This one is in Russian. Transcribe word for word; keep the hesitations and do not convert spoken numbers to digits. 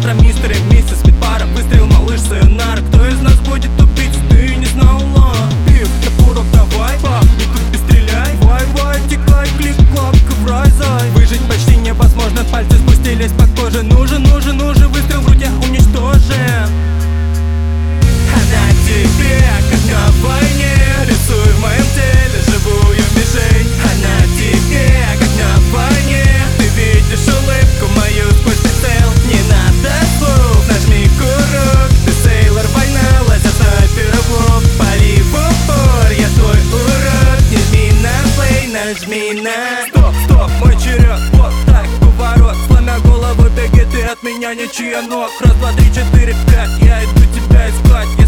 завтра мистер и миссис Смит пара, выстрел, малыш, сайонара. Кто из нас будет убить, ты не знала. Пив, на курок давай, пап, не тут стреляй. Вай-вай, текай, клик, клап, коврай, зай. Выжить почти невозможно, пальцы спустились по коже. Нужен, нужен, нужен выстрел, в груди уничтожен. Она тебе, как на войне, рисуй в моем теле живую мишень. Она тебе, как на войне, ты видишь улыбку мою сквозь прицел. Не надо слов, нажми курок, ты сейлор, война, лазер, снайпер, блок. Пали в упор, я твой урок. Не жми на плей, нажми на стоп, стоп, мой черед, вот так, поворот. Сломя голову, беги ты от меня, ничья ног. Раз, два, три, четыре, пять, я иду тебя искать.